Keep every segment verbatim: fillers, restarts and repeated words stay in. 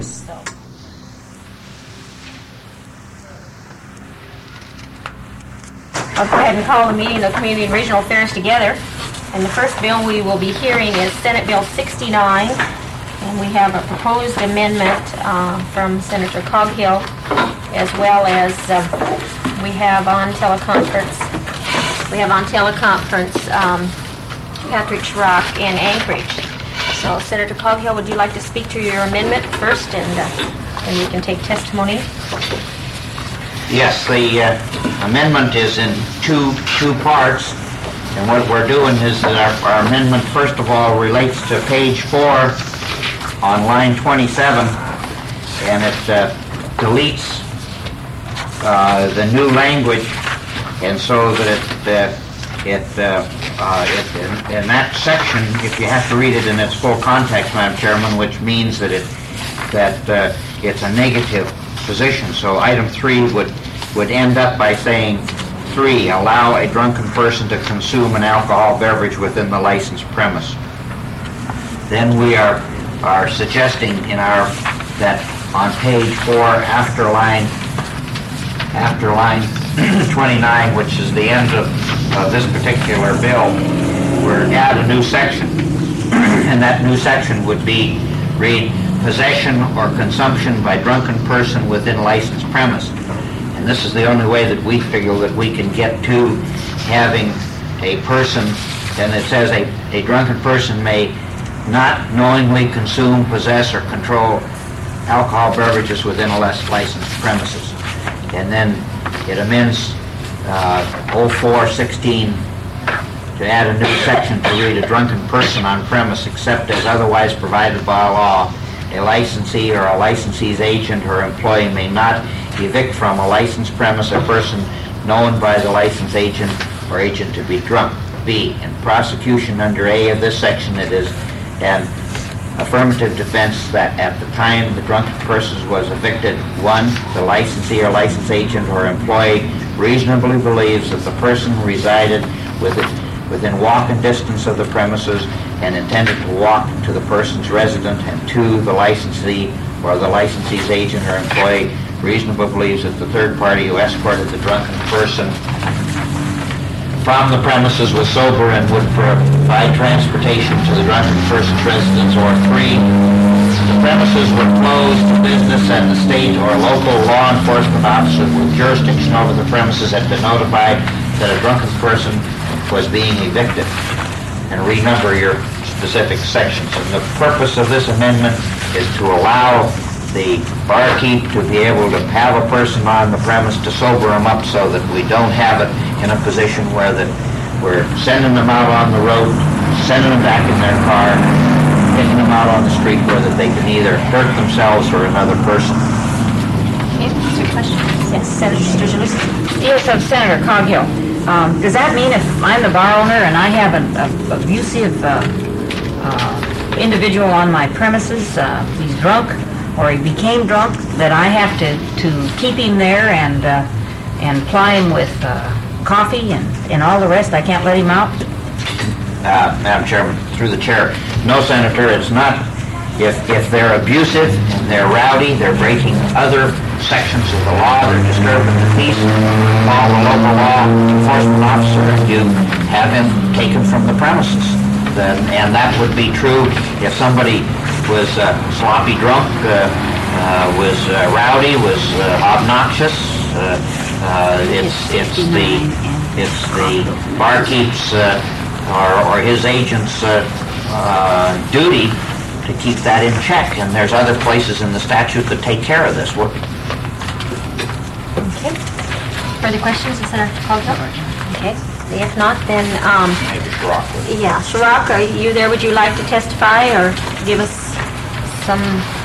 So. I'll go ahead and call the meeting of Community and Regional Affairs together. And the first bill we will be hearing is Senate Bill sixty-nine. And we have a proposed amendment uh, from Senator Coghill, as well as uh, we have on teleconference, we have on teleconference um, Patrick Schrock in Anchorage. So Senator Coghill, would you like to speak to your amendment first, and uh, then you can take testimony? Yes, the uh, amendment is in two two parts, and what we're doing is that our, our amendment, first of all, relates to page four on line twenty-seven, and it uh, deletes uh, the new language, and so that it uh, it, uh, uh, it in, in that section, if you have to read it in its full context, Madam Chairman, which means that it that uh, it's a negative position. So item three would would end up by saying, three, allow a drunken person to consume an alcohol beverage within the licensed premise. Then we are are suggesting in our that on page four, after line after line twenty-nine, which is the end of, of this particular bill, we're add a new section, and that new section would be read, possession or consumption by drunken person within licensed premise. And this is the only way that we figure that we can get to having a person, and it says a, a drunken person may not knowingly consume, possess, or control alcohol beverages within a less licensed premises. And then it amends uh, oh four sixteen to add a new section to read, a drunken person on premise except as otherwise provided by law. A licensee or a licensee's agent or employee may not evict from a licensed premise a person known by the license agent or agent to be drunk. B, in prosecution under A of this section, it is an affirmative defense that at the time the drunken person was evicted, one, the licensee or license agent or employee reasonably believes that the person resided within, within walking distance of the premises and intended to walk to the person's residence, and two, the licensee or the licensee's agent or employee reasonably believes that the third party who escorted the drunken person from the premises was sober and would provide transportation to the drunken person's residence, or three, the premises were closed to business and the state or local law enforcement officer with jurisdiction over the premises had been notified that a drunken person was being evicted. And renumber your specific sections. And the purpose of this amendment is to allow the barkeep to be able to have a person on the premise to sober them up, so that we don't have it in a position where that we're sending them out on the road, sending them back in their car, taking them out on the street where that they can either hurt themselves or another person. Okay, answer questions? Yes, Senator Sturgeon. Yes, of Senator Coghill. Um, does that mean if I'm the bar owner and I have an abusive uh, uh, individual on my premises, uh, he's drunk, or he became drunk, that I have to, to keep him there and uh, and ply him with uh, coffee and, and all the rest? I can't let him out? Uh, Madam Chairman, through the chair, no, Senator, it's not. If, if they're abusive and they're rowdy, they're breaking other sections of the law, they're disturbing the peace, call the local law enforcement officer and you have him taken from the premises. Then, and that would be true if somebody was uh, sloppy drunk, uh, uh, was uh, rowdy, was uh, obnoxious. Uh, uh, it's it's the it's the barkeep's uh, or, or his agent's uh, uh, duty to keep that in check. And there's other places in the statute that take care of this. What? Okay. Further questions of Senator Coghill? Okay. If not, then um, Maybe Schrock. Yeah, Schrock, are you there? Would you like to testify or give us some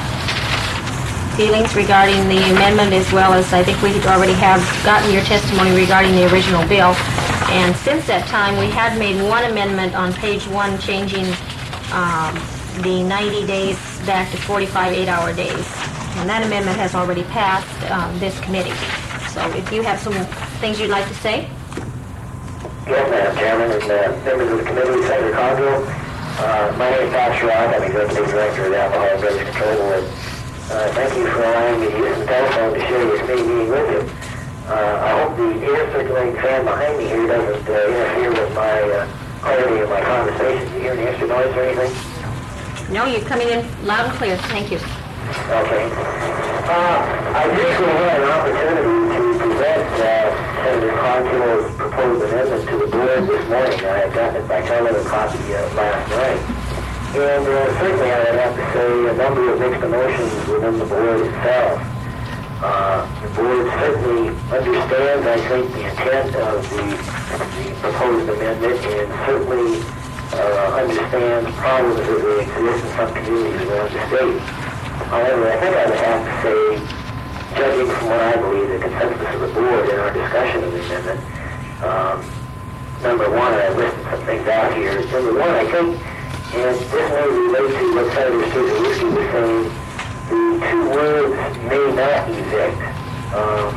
feelings regarding the amendment, as well as I think we already have gotten your testimony regarding the original bill. And since that time, we had made one amendment on page one, changing um, the ninety days back to forty-five eight-hour days. And that amendment has already passed um, this committee. So if you have some things you'd like to say. Yes, Madam Chairman, and uh, members of the committee, Senator Coghill. Uh, my name is Pat Schrock. I'm Executive Director of the Alcohol and Beverage Control Board. Uh, thank you for allowing me to use the telephone to share this committee meeting with you. Uh, I hope the air circulating fan behind me here doesn't uh, interfere with my uh, clarity of my conversation. Do you hear any extra noise or anything? No, you're coming in loud and clear. Thank you. Okay. Uh, I recently had an opportunity to present uh, Senator Conkill's proposed amendment to the board this morning. I had gotten it by telephone copy uh, last night. And uh, certainly I would have to say a number of mixed emotions within the board itself. Uh, the board certainly understands, I think, the intent of the, the proposed amendment and certainly uh, understands problems that they exist in some communities around the state. However, I think I would have to say, judging from what I believe the consensus of the board in our discussion of the amendment, um, number one, I listed some things out here. Number one, I think, and this may relate to what Senator Strzelecki was saying, the two words may not evict. Um,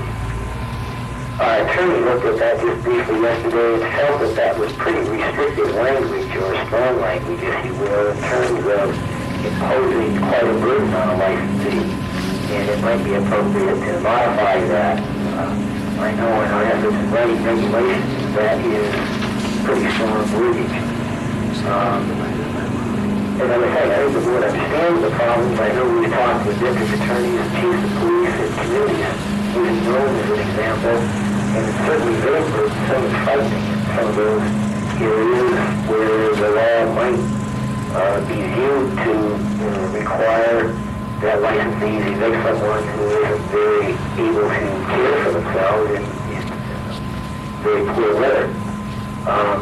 our attorney looked at that just briefly yesterday and felt that that was pretty restrictive language, or strong language, if you will, in terms of imposing quite a burden on a licensee. And it might be appropriate to modify that. Uh, I know in our efforts in writing regulations, that is pretty strong wordage. Um, As I was saying, I think the board understands the problems. I know we've talked with district attorneys, chiefs of police, and communities, using drones as an example, and it's certainly very burdensome and frightening in some of those areas where the law might uh, be viewed to you know, require that licensees evict someone who isn't very able to care for themselves in, in very poor weather. Um,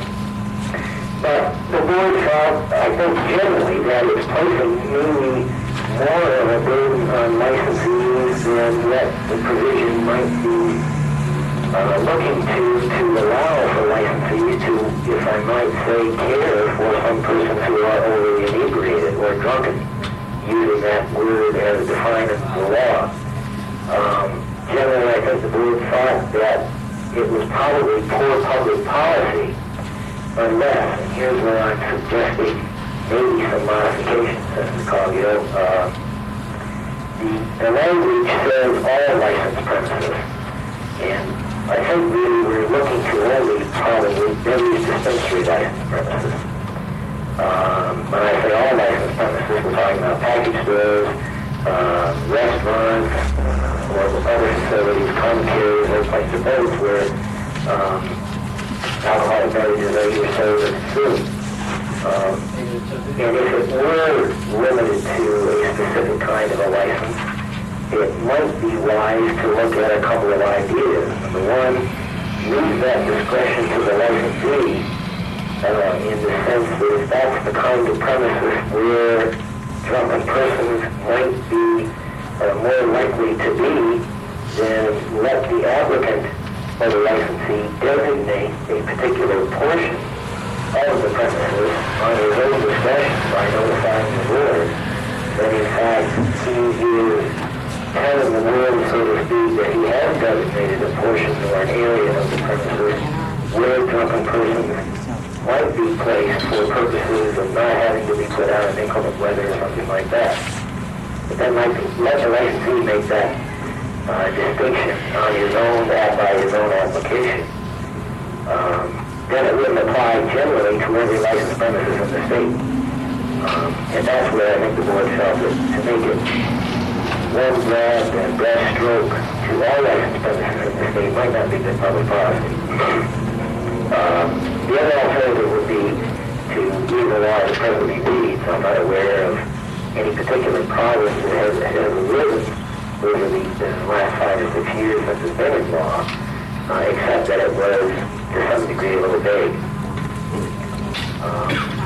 But the board felt, I think generally, that it's placing maybe more of a burden on licensees than what the provision might be uh, looking to to allow for licensees to, if I might say, care for some persons who are overly inebriated or drunken, using that word as defined in the law. Um, generally, I think the board thought that it was probably poor public policy, unless, and here's where I'm suggesting maybe some modifications, Senator Coghill. Uh, the, the language says all licensed premises, and I think really we're looking to only probably Billy's dispensary licensed premises. Um, when I say all licensed premises, we're talking about package stores, uh, restaurants, uh, or other facilities, common carriers, those types of things where um, alcoholic beverages are either served or consumed. Um, and if it were limited to a specific kind of a license, it might be wise to look at a couple of ideas. Number one, leave that discretion to the licensee uh, in the sense that if that's the kind of premises where drunken persons might be uh, more likely to be, then let the applicant or the licensee designate a particular portion of the premises on his own discretion by notifying the board that in fact he is telling the board, so to speak, that he has designated a portion or an area of the premises where drunken persons might be placed for purposes of not having to be put out in inclement weather or something like that. But then like, let the licensee make that Uh, distinction on his own, that by his own application. Um, then it wouldn't apply generally to every licensed premises in the state. Um, and that's where I think the board felt that to make it one broad and broad stroke to all licensed premises in the state might not be good public policy. Um, the other alternative would be to leave the law as presently reads. I'm not aware of any particular problems that have, that have arisen over the, the last five or six years since it's been in law, uh, except that it was, to some degree, a little vague. Um,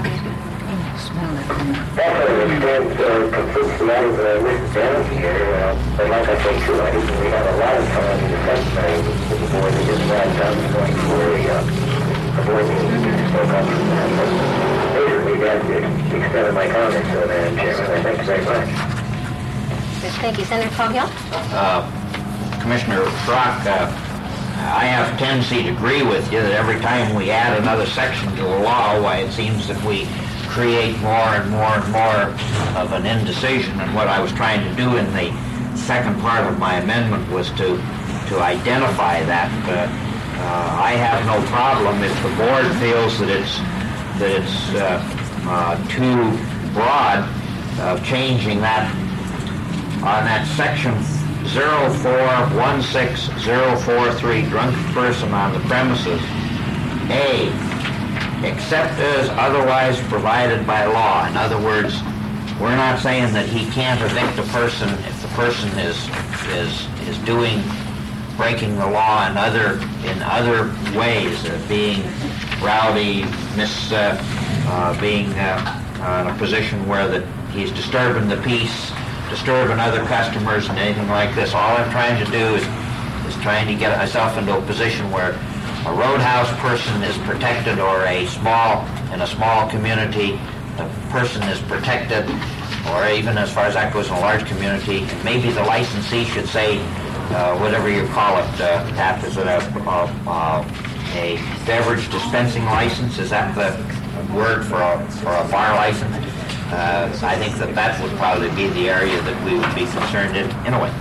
that sort of extends or completes the items that I listed down here, uh, but like I say too, I think we have a lot of time in the session tonight with the board to get right down to going for a, uh, a board meeting to spoke up from that. But basically, that's the extent of my comments, uh, Madam Chairman. I thank you very much. Thank you. Senator Coghill? Uh, Commissioner Brock, uh, I have a tendency to agree with you that every time we add another section to the law, why it seems that we create more and more and more of an indecision. And what I was trying to do in the second part of my amendment was to to identify that. Uh, uh, I have no problem if the board feels that it's that it's uh, uh, too broad, of uh, changing that on that section zero four one six zero four three, drunk person on the premises. A, except as otherwise provided by law. In other words, we're not saying that he can't evict a person if the person is is is doing breaking the law in other in other ways, uh, being rowdy, mis uh, uh, being uh, in a position where that he's disturbing the peace, disturbing other customers, and anything like this. All I'm trying to do is is trying to get myself into a position where a roadhouse person is protected, or a small in a small community, the person is protected, or even as far as that goes in a large community. Maybe the licensee should say, uh, whatever you call it, uh, Pat, is it a, a, a beverage dispensing license? Is that the word for a, for a bar license? Uh, I think that that would probably be the area that we would be concerned in, in a way.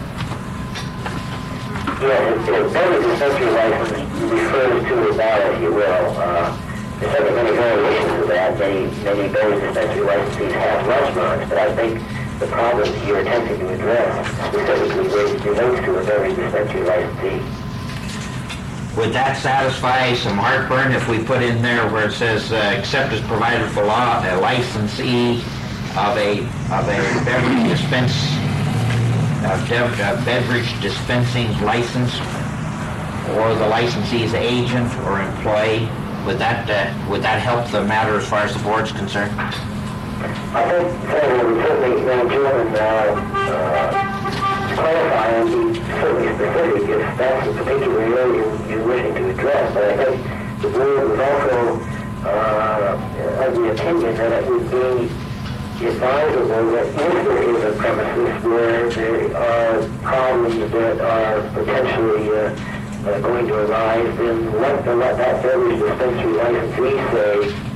Yeah, the beverage dispensary license refers to the bar, if you will. Uh, There's certainly many variations of that. Many, many beverage dispensary licensees have restaurants, but I think the problem you're attempting to address specifically relates to a beverage dispensary licensee. Would that satisfy some heartburn if we put in there where it says, uh, except as provided for law, a licensee of a of a beverage dispense, a beverage dispensing license, or the licensee's agent or employee? Would that uh, would that help the matter as far as the board's concerned? I think Senator would certainly, you know, Jim, uh, uh, clarify and be certainly specific if that's the particular area you're, you're wishing to address. But I think the board was also uh, of the opinion that it would be advisable that if there is a premises where there are problems that are potentially uh, uh, going to arise, then let, the, let that beverage dispensary licensee say,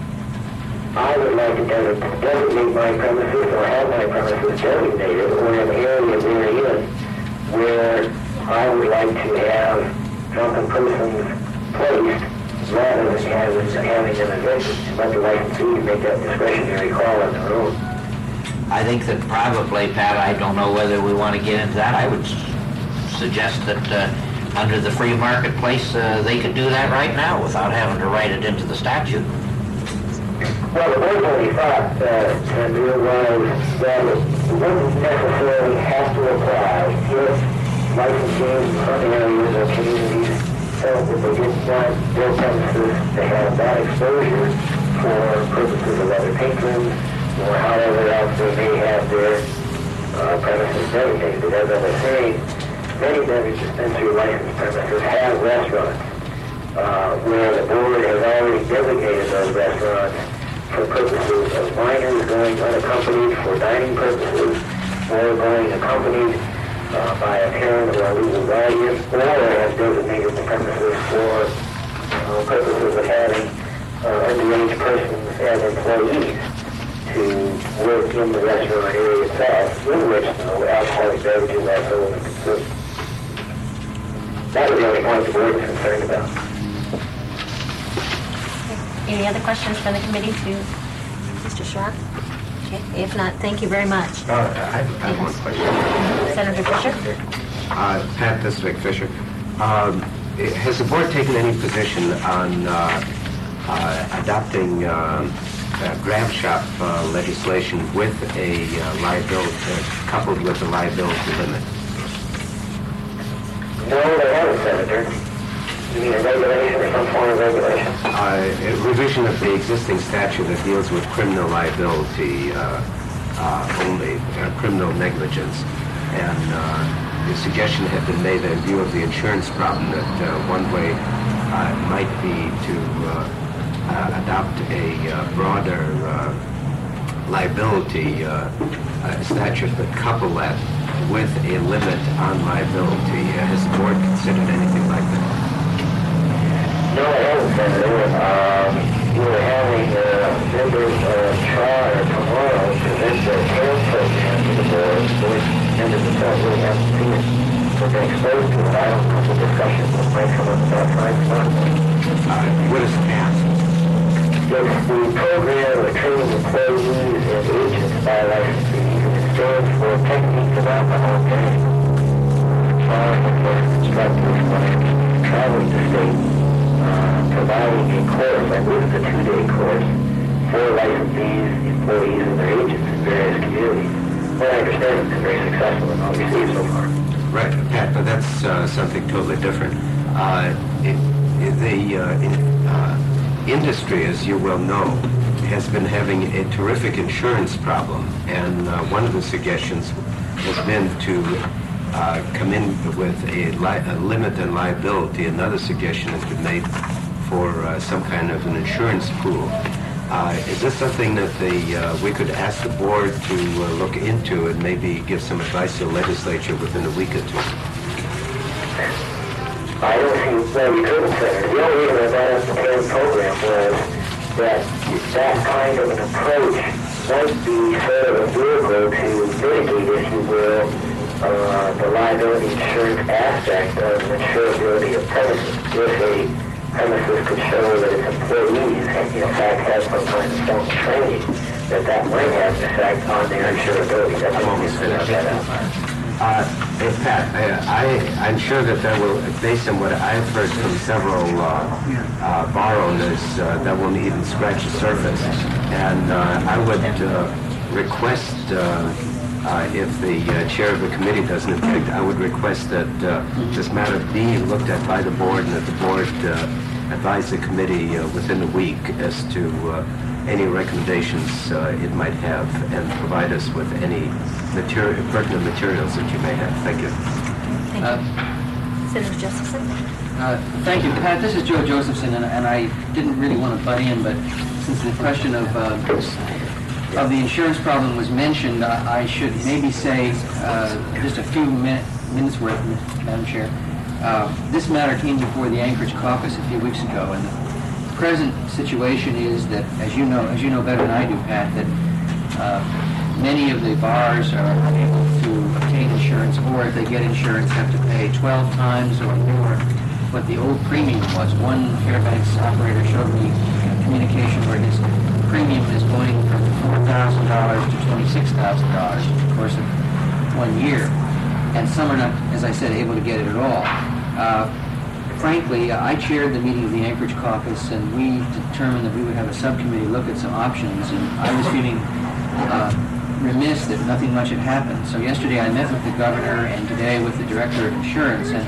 I would like to designate my premises or have my premises designated, or an area therein where I would like to have drunken persons placed rather than having, having them evicted. Let the licensee make that discretionary call on their own. I think that probably, Pat, I don't know whether we want to get into that. I would s suggest that uh, under the free marketplace, uh, they could do that right now without having to write it into the statute. Well, the board only thought, uh, and it was that it wouldn't necessarily have to apply if licensing in some areas or communities felt that they didn't want their premises to have that exposure for purposes of other patrons, or however else they may have their uh, premises designated. But as I was saying, many beverage dispensary licensed premises have restaurants uh, where the board has already designated those restaurants for purposes of minors going unaccompanied for dining purposes, or going accompanied uh, by a parent or a legal guardian, or has designated the premises for uh, purposes of having uh, underage persons as employees to work in the restaurant area itself, in which no alcoholic beverages are sold and consumed. That was the only point the board was concerned about. Any other questions from the committee to Mister Schrock? Okay, if not, thank you very much. Uh, I have, I have one question. Senator Fisher? Uh, Pat, this is Vic Fisher. Um, has the board taken any position on uh, uh, adopting uh, uh, grab shop uh, legislation with a uh, liability, uh, coupled with a liability limit? No, they haven't, Senator. You mean a regulation or some form of regulation? Uh, a revision of the existing statute that deals with criminal liability uh, uh, only, uh, criminal negligence. And uh, the suggestion had been made in view of the insurance problem that uh, one way uh, might be to uh, uh, adopt a uh, broader uh, liability uh, uh, statute, but couple that with a limit on liability. Uh, has the board considered anything like that? No, I haven't, Senator. Um, you were having uh, members uh, try tomorrow to present the CARES program to the board, which members themselves really haven't seen it or been exposed to it. I don't know the discussion that might come up about time tomorrow. Uh, what is CARES? It's the program of training employees and agents by licensees, and it stands for Techniques of Alcohol Training. Law enforcement instructors when traveling the state, uh, providing a course, I believe it's a two-day course, for licensees, employees, and their agents in various communities. What I understand, it's been very successful and well received so far. Right, Pat, but that's uh, something totally different. Uh, it, it, the uh, in, uh, industry, as you well know, has been having a terrific insurance problem, and uh, one of the suggestions has been to uh, come in with a, li a limit and liability. Another suggestion has been made for uh, some kind of an insurance pool. Uh, is this something that the uh, we could ask the board to uh, look into and maybe give some advice to the legislature within a week or two? I don't see why we couldn't, Senator. The only reason I brought up the CARES program was that that kind of an approach might be sort of a vehicle to mitigate, if you will, uh, the liability insurance aspect of insurability of premises. If a premises could show that its employees, and in fact have some kind of formal training, that that might have an effect on their insurability. That's what we said about that. Uh, hey, Pat, I, I, I'm sure that that will, based on what I've heard from several uh, uh, bar owners, uh, that won't even scratch the surface. And uh, I would uh, request, uh, uh, if the uh, chair of the committee doesn't object, I would request that uh, this matter be looked at by the board, and that the board uh, advise the committee uh, within a week as to uh, any recommendations uh, it might have, and provide us with any material, pertinent materials that you may have. Thank you. Thank you. Senator Josephson? Uh, thank you, Pat. This is Joe Josephson, and, and I didn't really want to butt in, but since the question of uh, of the insurance problem was mentioned, uh, I should maybe say uh, just a few min minutes worth, Madam Chair. Uh, this matter came before the Anchorage Caucus a few weeks ago, and the present situation is that, as you know, as you know better than I do, Pat, that uh, many of the bars are unable to obtain insurance, or if they get insurance, have to pay twelve times or more what the old premium was. One Fairbanks operator showed me a communication where his premium is going from four thousand dollars to twenty-six thousand dollars in the course of one year. And some are not, as I said, able to get it at all. Uh, frankly, I chaired the meeting of the Anchorage Caucus, and we determined that we would have a subcommittee look at some options, and I was feeling uh, remiss that nothing much had happened. So yesterday I met with the governor, and today with the director of insurance, and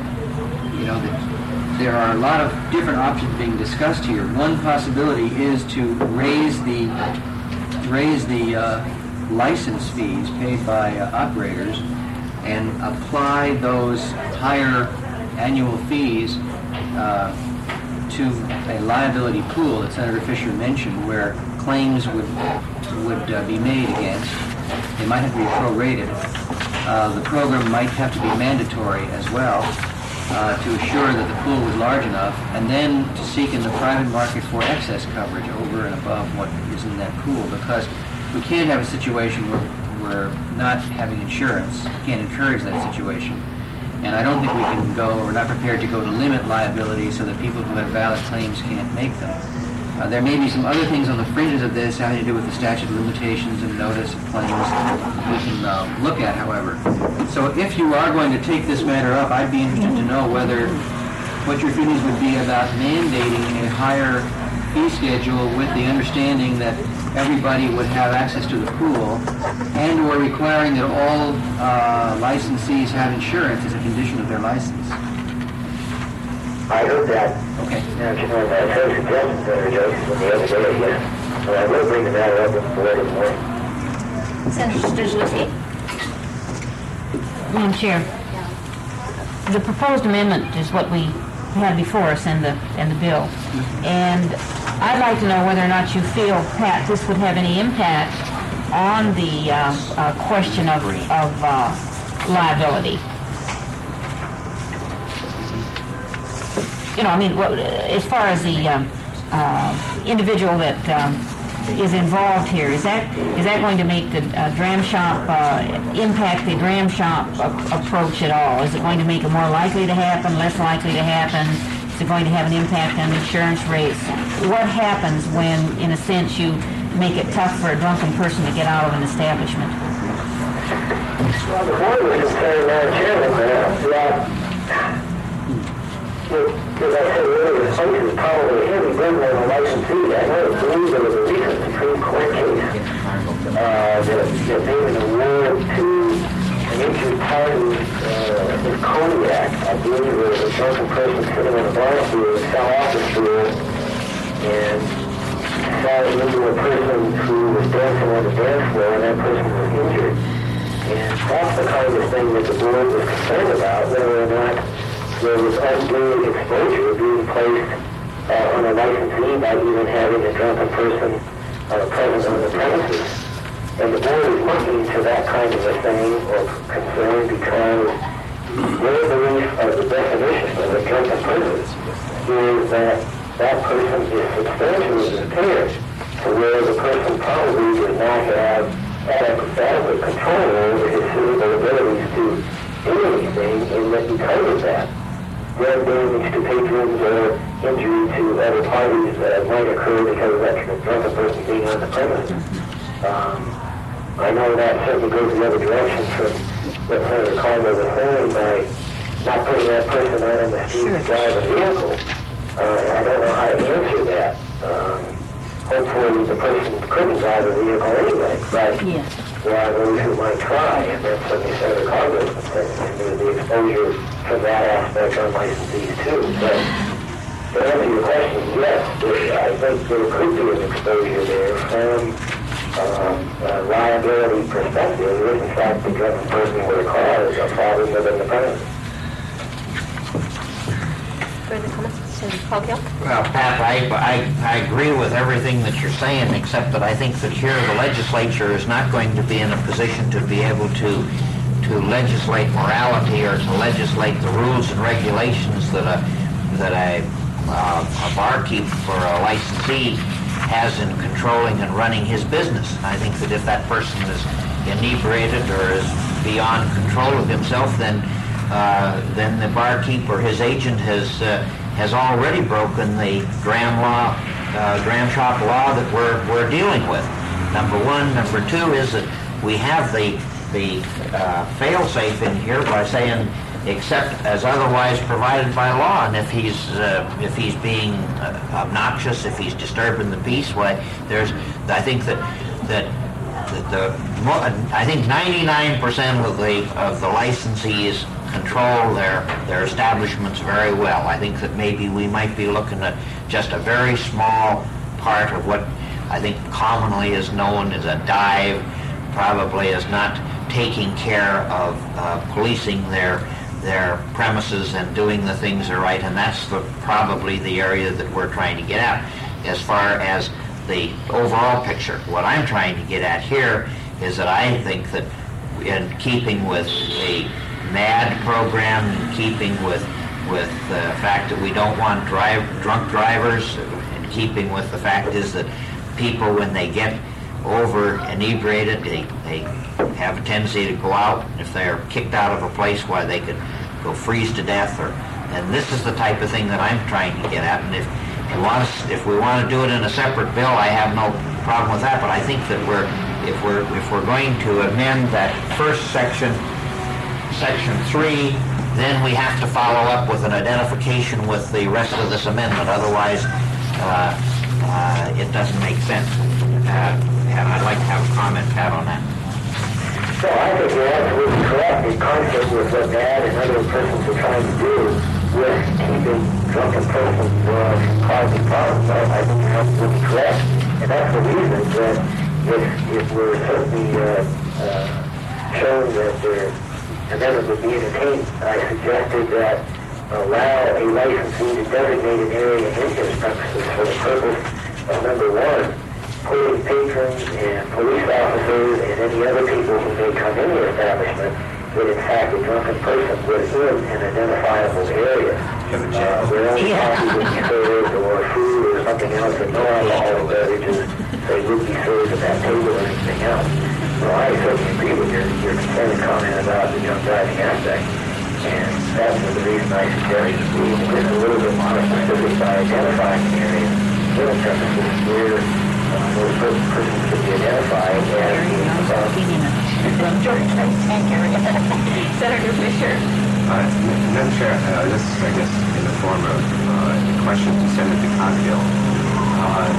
you know, the, there are a lot of different options being discussed here. One possibility is to raise the raise the uh, license fees paid by uh, operators and apply those higher annual fees uh, to a liability pool that Senator Fisher mentioned, where claims would would uh, be made against. They might have to be prorated. Uh, the program might have to be mandatory as well uh, to assure that the pool was large enough, and then to seek in the private market for excess coverage over and above what is in that pool, because we can't have a situation where we're not having insurance. We can't encourage that situation. And I don't think we can go, or we're not prepared to go to limit liability so that people who have valid claims can't make them. Uh, there may be some other things on the fringes of this having to do with the statute of limitations and notice of claims we can uh, look at, however. So if you are going to take this matter up, I'd be interested to know whether, what your feelings would be about mandating a higher fee schedule with the understanding that everybody would have access to the pool, and or requiring that all uh, licensees have insurance as a condition of their license. I heard that. Okay. Now, you know, that's her suggestion, Senator Josephson, the other day, yes. But I will bring the matter up with the board in the morning. Senator Staszewski? Madam Chair, the proposed amendment is what we had before us in the in the bill, and I'd like to know whether or not you feel, Pat, this would have any impact on the uh, uh, question of of uh, liability. You know, I mean, what, as far as the um, uh, individual that um, is involved here, is that is that going to make the uh, dram shop uh, impact the dram shop a- approach at all? Is it going to make it more likely to happen, less likely to happen? Is it going to have an impact on insurance rates? What happens when, in a sense, you make it tough for a drunken person to get out of an establishment? Well, the board was concerned, Madam Chairman, that, as I said earlier, the place is probably heavy burden on the licensee. I know it's believe there was a recent Supreme Court case uh, that, that made an award to an injured party uh, in Kodiak. I believe there was a drunken person sitting on a bar stool, fell off the stool, and fell into a person who was dancing on the dance floor, and that person was injured. And that's the kind of thing that the board was concerned about, whether or not there was undue exposure being placed uh, on a licensee by even having a drunken person uh, present on the premises. And the board is looking to that kind of a thing or concern because their belief of the definition of a drunken person is that that person is substantially impaired to where the person probably does not have adequate, adequate control over his physical abilities to do anything, and that because of that, their damage to patrons or injury to other parties uh, might occur because of that drunken person being on the premises. Um, I know that certainly goes the other direction from what Senator Carter was saying by not putting that person out on the street to drive a vehicle. Uh, I don't know how to answer that. Um, hopefully the person couldn't drive a vehicle anyway, but Yes. there are those who might try, and that's certainly Senator Carter was saying, and there's the exposure from that aspect on licensees too. But to answer your question, yes, there, I think there could be an exposure there from um, a liability perspective if in fact the drunken person were to cause a problem within the premises. Further comments? Senator Coghill? Well, Pat, I, I, I agree with everything that you're saying, except that I think that here the legislature is not going to be in a position to be able to to legislate morality or to legislate the rules and regulations that a that a, uh, a barkeep or a licensee has in controlling and running his business. I think that if that person is inebriated or is beyond control of himself, then uh, then the barkeep or his agent has uh, has already broken the dram law, uh, dram shop law that we're we're dealing with. Number one. Number two is that we have the the uh, fail-safe in here by saying except as otherwise provided by law, and if he's uh, if he's being uh, obnoxious, if he's disturbing the peace, why there's I think that that, that the I think ninety-nine percent of the of the licensees control their their establishments very well. I think that maybe we might be looking at just a very small part of what I think commonly is known as a dive, probably is not taking care of uh, policing their their premises and doing the things that are right, and that's the, probably the area that we're trying to get at. As far as the overall picture, what I'm trying to get at here is that I think that in keeping with the MAD program, in keeping with with the fact that we don't want drive drunk drivers, in keeping with the fact is that people, when they get over inebriated, they, they have a tendency to go out. If they're kicked out of a place, why they could go freeze to death. Or, and this is the type of thing that I'm trying to get at. And if you want us, if we want to do it in a separate bill, I have no problem with that. But I think that we're, if we're, if we're going to amend that first section, section three, then we have to follow up with an identification with the rest of this amendment. Otherwise, uh, uh, it doesn't make sense. Uh, and I'd like to have a comment, Pat, on that. So I think you're absolutely correct in conflict with what Dad and other persons are trying to do with keeping drunken persons uh, from causing problems. So I think you're absolutely correct. And that's the reason that if, if we're certainly uh, uh, shown that their amendment would be entertained, I suggested that allow a licensee to designate an area in his premises for the purpose of, number one, putting patrons and police officers and any other people who may come in the establishment that in fact a drunken person was in an identifiable area. Have a Uh, jail. Their only Yeah. coffee would be served or food or something else, and no alcoholic beverages, they would be served at that table or anything else. So I certainly agree with your, your concern and comment about the drunk driving aspect. And that was the reason I suggested being a little bit more specific by identifying the area for purposes where uh, those per- persons could be identified as being about Thank you. Senator Fisher. Uh, Madam Chair, uh, this is, I guess, in the form of uh, a question to Senator Coghill. Uh,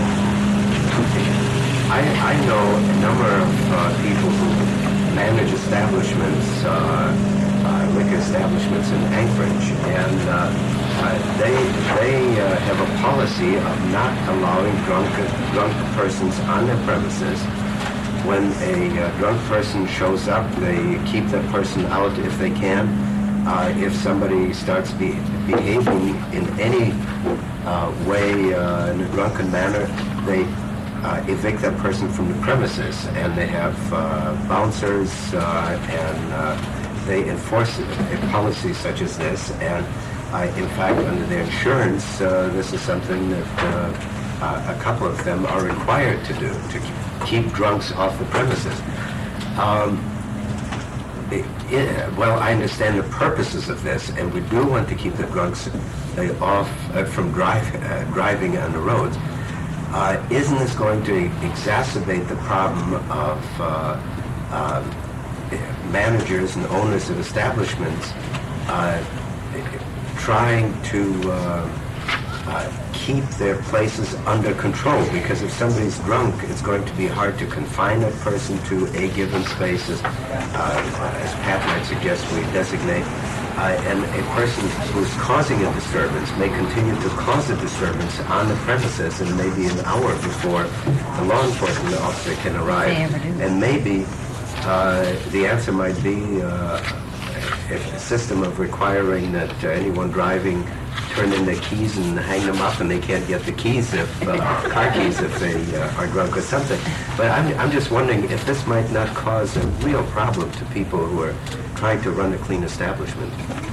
I, I know a number of uh, people who manage establishments, uh, uh, liquor establishments in Anchorage, and uh, uh, they they uh, have a policy of not allowing drunk drunk persons on their premises. When a uh, drunk person shows up, they keep that person out if they can. Uh, if somebody starts be behaving in any uh, way uh, in a drunken manner, they uh, evict that person from the premises, and they have uh, bouncers, uh, and uh, they enforce a policy such as this. And uh, in fact, under their insurance, uh, this is something that uh, uh, a couple of them are required to do, to keep drunks off the premises. Um, it, it, well, I understand the purposes of this, and we do want to keep the drunks uh, off uh, from drive, uh, driving on the roads. Uh, isn't this going to exacerbate the problem of uh, uh, managers and owners of establishments uh, trying to uh, uh, keep their places under control? Because if somebody's drunk, it's going to be hard to confine that person to a given space, as, uh, as Pat might suggest we designate. Uh, and a person who's causing a disturbance may continue to cause a disturbance on the premises, and maybe an hour before the law enforcement officer can arrive. They ever do. And maybe uh, the answer might be uh, a system of requiring that uh, anyone driving turn in their keys and hang them up, and they can't get the keys if uh, car keys if they uh, are drunk or something. But I'm, I'm just wondering if this might not cause a real problem to people who are trying to run a clean establishment.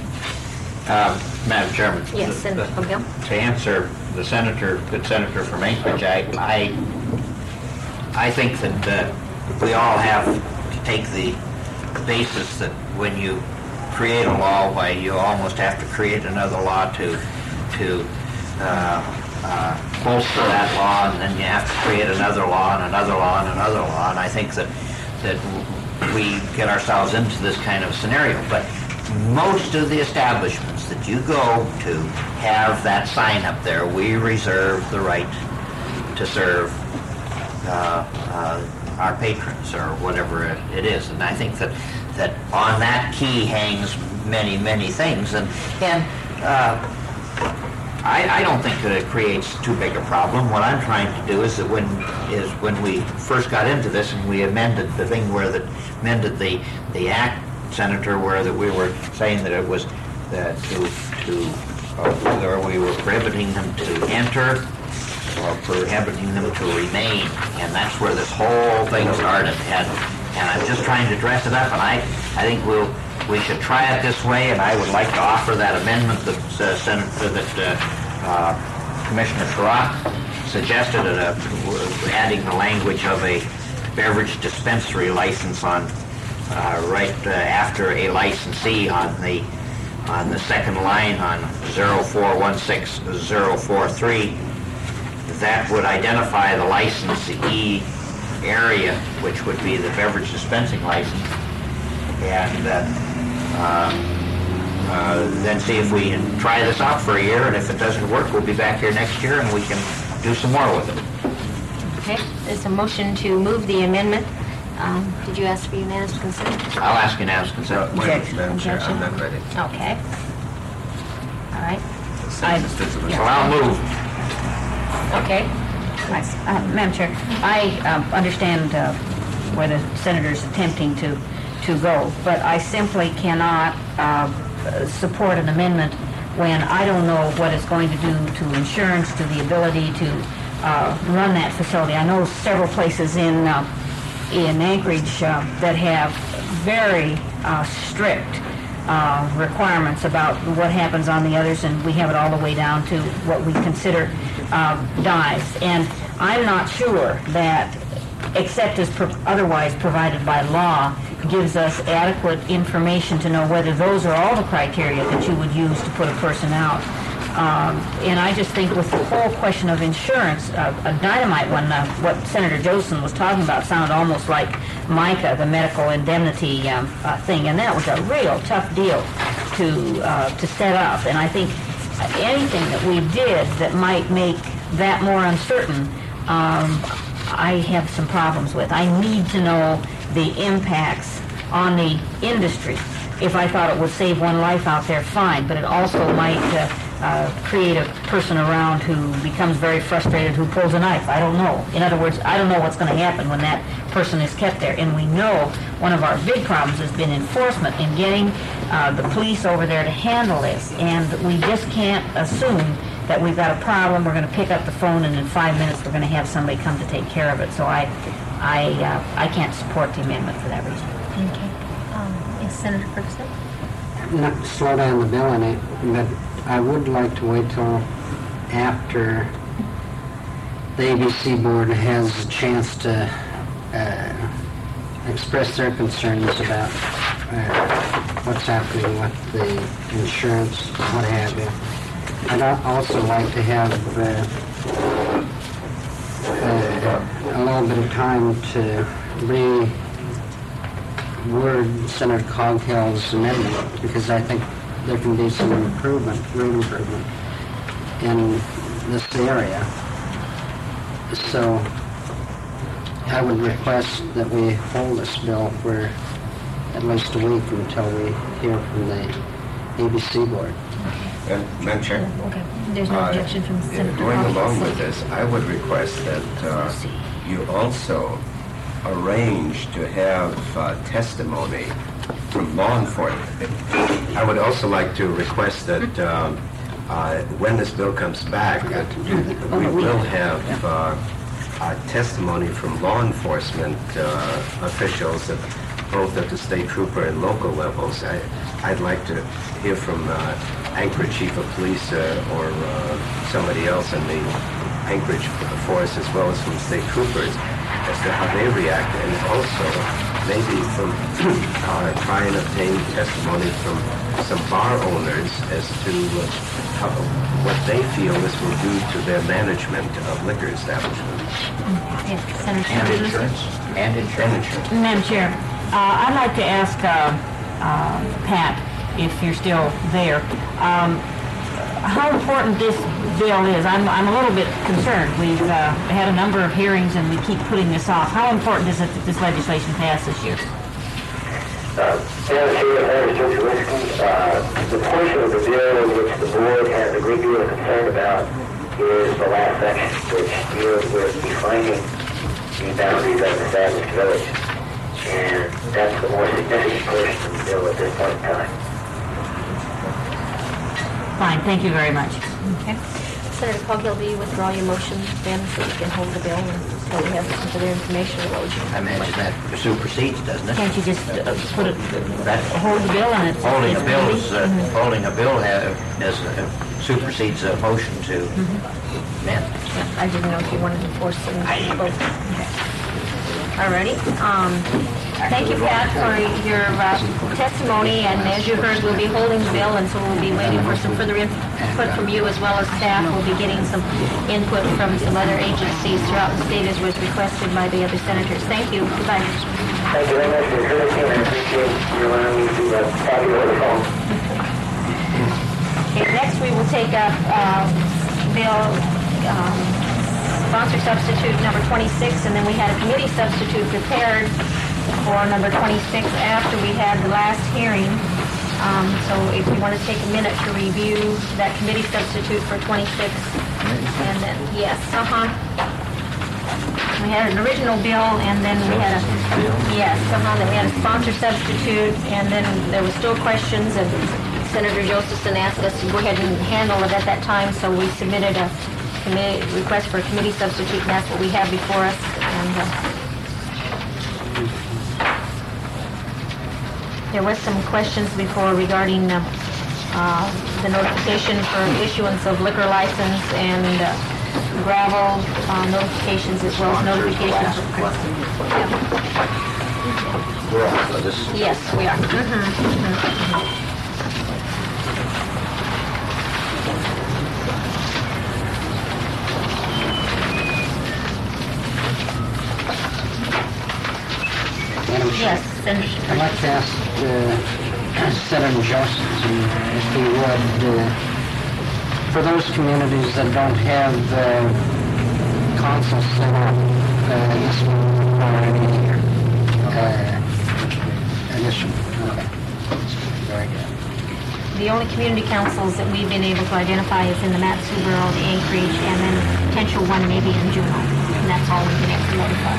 Uh, Madam Chairman. Yes, the- Senator the- Pogill. To answer the senator, good senator from Anchorage, I, I, I think that uh, we all have to take the basis that when you create a law, why you almost have to create another law to to uh, uh, bolster that law, and then you have to create another law and another law and another law. And I think that that we get ourselves into this kind of scenario. But most of the establishments that you go to have that sign up there: we reserve the right to serve uh, uh, our patrons, or whatever it, it is. And I think that that on that key hangs many, many things. And and uh, I, I don't think that it creates too big a problem. What I'm trying to do is that when is when we first got into this and we amended the thing where that amended the the act, Senator, where that we were saying that it was that to to uh, whether we were prohibiting them to enter or prohibiting them to remain, and that's where this whole thing started. And and I'm just trying to dress it up, and I I think we'll we should try it this way, and I would like to offer that amendment that uh, Senator that uh, uh, Commissioner Surratt suggested, uh, adding the language of a beverage dispensary license on uh, right uh, after a licensee on the on the second line on zero four one six zero four three. That would identify the licensee area, which would be the beverage dispensing license, and uh, uh, uh, then see if we can try this out for a year, and if it doesn't work, we'll be back here next year and we can do some more with it. Okay, there's a motion to move the amendment. Um, Did you ask for unanimous consent? I'll ask unanimous consent. Wait a minute, Objection. Madam Chair, I'm Objection. not ready. Okay. All right, So I'll move. okay. Nice. Uh, Madam Chair, I um, understand uh, where the senator's attempting to, to go, but I simply cannot uh, support an amendment when I don't know what it's going to do to insurance, to the ability to uh, run that facility. I know several places in uh, in Anchorage uh, that have very uh, strict uh, requirements about what happens on the others, and we have it all the way down to what we consider uh, dives. And I'm not sure that, except as pro- otherwise provided by law, gives us adequate information to know whether those are all the criteria that you would use to put a person out. Um, and I just think with the whole question of insurance, uh, a dynamite one, uh, what Senator Josephson was talking about sounded almost like MICA, the medical indemnity um, uh, thing, and that was a real tough deal to uh, to set up. And I think anything that we did that might make that more uncertain, um, I have some problems with. I need to know the impacts on the industry. If I thought it would save one life out there, fine, but it also might uh, uh, create a person around who becomes very frustrated, who pulls a knife. I don't know. In other words, I don't know what's going to happen when that person is kept there. And we know one of our big problems has been enforcement in getting uh, the police over there to handle this. And we just can't assume that we've got a problem, we're going to pick up the phone, and in five minutes we're going to have somebody come to take care of it. So I, I, uh, I can't support the amendment for that reason. Okay. Um, yes, Senator Ferguson? Not to slow down the bill any, but I would like to wait till after the A B C board has a chance to uh, express their concerns about uh, what's happening with the insurance, what have you. I'd al- also like to have uh, uh, a little bit of time to reword Senator Coghill's amendment, because I think there can be some improvement, great improvement in this area. So I would request that we hold this bill for at least a week until we hear from the A B C board. Uh, Madam Chair? Okay. There's no Uh, objection from yeah, Senator Going Coughlin. along with this, I would request that uh, you also arrange to have uh, testimony from law enforcement. I would also like to request that um, uh, when this bill comes back, that we will have uh, uh, testimony from law enforcement uh, officials, at, both at the state trooper and local levels. I, I'd like to hear from uh, Anchorage Chief of Police uh, or uh, somebody else in the Anchorage force, as well as from state troopers, as to how they react, and also maybe from uh, try and obtain testimony from some bar owners as to uh, how, what they feel this will do to their management of liquor establishments. Yes, Senator And Ferguson. insurance. And insurance. Madam Chair, uh, I'd like to ask uh, uh, Pat, if you're still there, um, how important this bill is. I'm, I'm a little bit concerned. We've uh, had a number of hearings and we keep putting this off. How important is it that this legislation pass this year? Uh, Madam Chair, Senator Joseph, uh, the portion of the bill which the board has a great deal of concern about is the last section, which deals with defining the boundaries of an established village. And that's the more significant portion of the bill at this point in time. Fine, thank you very much. Okay. Senator Coghill, do you withdraw your motion then so you can hold the bill until we have some further information? Or what would you? I imagine that supersedes, doesn't it? Can't you just uh, put it, That, hold the bill and it's... holding a it's bill ready? is, uh, holding a bill ha- is, uh, supersedes a motion to amend. Yeah, I didn't know if you wanted to force them to both. Okay. Alrighty. Um, thank you, Pat, for your uh, testimony, and as you heard, we'll be holding the bill, and so we'll be waiting for some further input from you as well as staff. We'll be getting some input from some other agencies throughout the state as was requested by the other senators. Thank you. Goodbye. Thank you very much for your courtesy, and I appreciate you allowing me to uh, talk to you over the phone. Okay, next we will take up uh, bill um, sponsor substitute number twenty-six, and then we had a committee substitute prepared for number twenty-six after we had the last hearing. Um, so if you want to take a minute to review that committee substitute for twenty-six, and then, yes, uh-huh. We had an original bill, and then we had a, yes, uh-huh, then we had a sponsor substitute, and then there was still questions, and Senator Josephson asked us to go ahead and handle it at that time, so we submitted a committee, request for a committee substitute, and that's what we have before us. And, uh, there was some questions before regarding uh, uh, the notification for issuance of liquor license and uh, gravel uh, notifications as well as notifications. We're on for this. Yes, we are. Mhm, mhm, mhm. Madam Chair, Yes, Senator. I'd like to ask uh, Senator Josephson if he would, uh, for those communities that don't have uh, consuls set up, uh, this would require any uh, addition. Okay. Very good. The only community councils that we've been able to identify is in the Mat-Su-Borough, the Anchorage, and then potential one maybe in Juneau. And that's all we've been able to notify.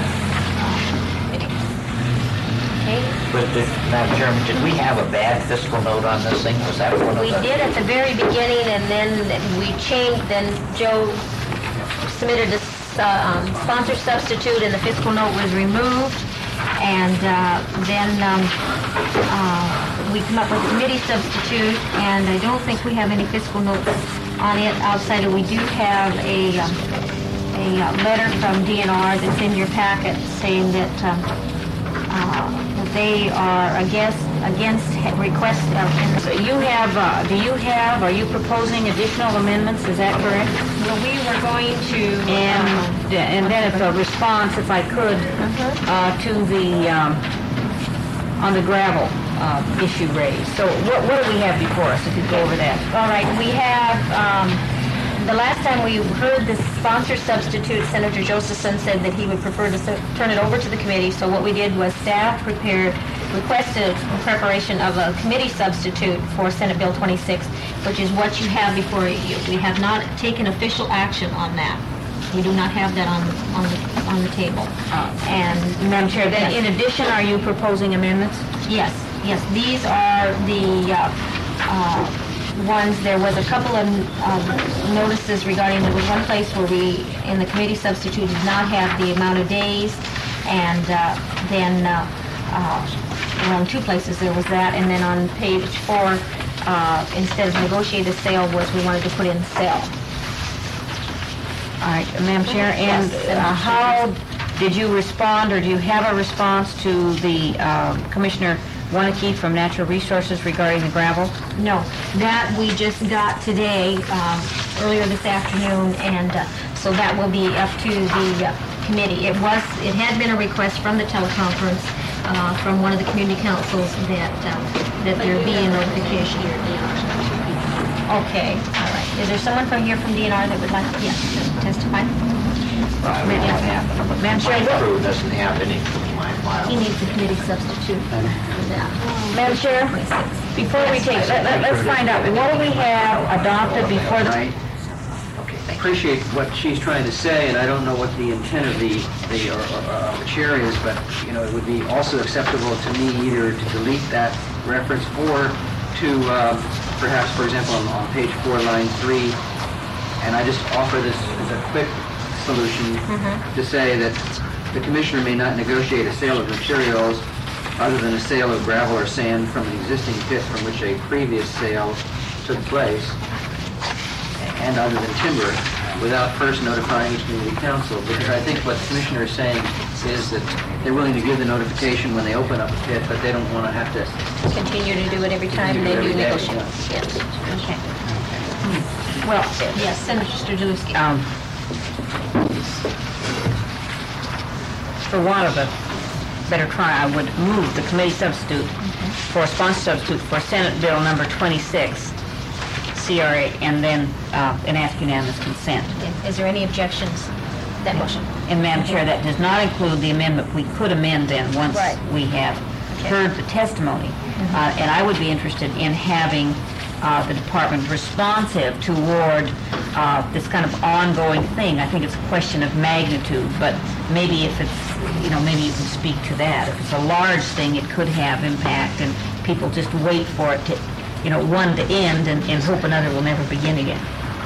Okay. But, did- Madam Chairman, did we have a bad fiscal note on this thing? Was that one of the... We did at the very beginning, and then we changed, then Joe submitted a s- uh, um, sponsor substitute, and the fiscal note was removed. And uh, then um, uh, we come up with a committee substitute, and I don't think we have any fiscal notes on it outside of, we do have a, um, a uh, letter from D N R that's in your packet saying that um, uh, they are against, against request of, so you have, uh, do you have, are you proposing additional amendments, is that correct? Well, we were going to... And, and then if a response, if I could, uh, to the, um, on the gravel uh, issue raised. So what, what do we have before us, if you go over that? All right, we have, um, the last time we heard the sponsor substitute, Senator Josephson said that he would prefer to s- turn it over to the committee, so what we did was staff prepared, requested preparation of a committee substitute for Senate Bill twenty-six, which is what you have before you. We have not taken official action on that. We do not have that on, on the, on the table. And, Madam Chair, then Yes. in addition, are you proposing amendments? Yes, yes, these are the uh, uh, ones, there was a couple of um, notices regarding, there was one place where we, in the committee substitute, did not have the amount of days, and uh, then, uh, uh, well, in two places there was that, and then on page four, uh, instead of negotiated sale, was we wanted to put in sale. All right, Madam Chair, and Yes. uh, how did you respond, or do you have a response to the uh, Commissioner Waneke from Natural Resources regarding the gravel? No, that we just got today, um, earlier this afternoon, and uh, so that will be up to the uh, committee. It was, it had been a request from the teleconference, uh, from one of the community councils that, um, that there be a notification. Okay, all right. Is there someone from here from D N R that would like, yes, to testify? I don't have, Madam Chair, my crew doesn't have any in my file. he needs a committee substitute for that. Madam Chair, before we take, let, let, let's find out, what do we have adopted before the... I appreciate what she's trying to say, and I don't know what the intent of the, the, or, or, uh, the chair is, but, you know, it would be also acceptable to me either to delete that reference or to, um, perhaps, for example, on, on page four, line three, and I just offer this as a quick solution to say that the commissioner may not negotiate a sale of materials other than a sale of gravel or sand from an existing pit from which a previous sale took place, and other than timber, without first notifying the community council. Because I think what the commissioner is saying is that they're willing to give the notification when they open up a pit, but they don't want to have to... Continue to do it every time they do Every day, negotiate. yeah. Yes, okay. Well, yes, Senator Strzelecki. Um, for want of a better try, I would move the committee substitute for a sponsor substitute for Senate Bill number twenty-six, C R A, and then, uh, and ask unanimous consent. Is there any objections to that motion? And Madam Chair, that does not include the amendment we could amend then, once Right. we have Okay. heard the testimony. Uh, And I would be interested in having uh, the department responsive toward uh, this kind of ongoing thing. I think it's a question of magnitude, but maybe if it's, you know, maybe you can speak to that. If it's a large thing, it could have impact, and people just wait for it to, you know, one to end and and hope another will never begin again.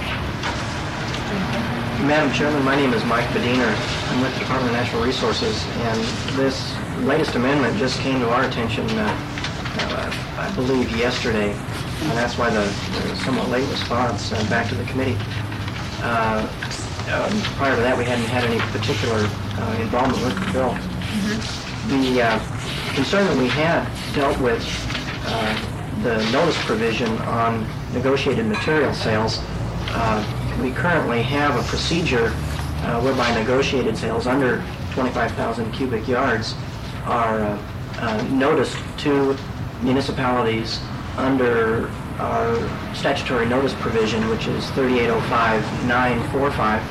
Madam Chairman, my name is Mike Bediner. I'm with the Department of Natural Resources, and this latest amendment just came to our attention uh, uh, I believe, yesterday, and that's why the the somewhat late response uh, back to the committee. Uh, uh, Prior to that, we hadn't had any particular uh, involvement with the bill. The uh, concern that we had dealt with uh, the notice provision on negotiated material sales. Uh, we currently have a procedure uh, whereby negotiated sales under twenty-five thousand cubic yards are uh, uh, noticed to municipalities under our statutory notice provision, which is thirty-eight oh five nine forty-five.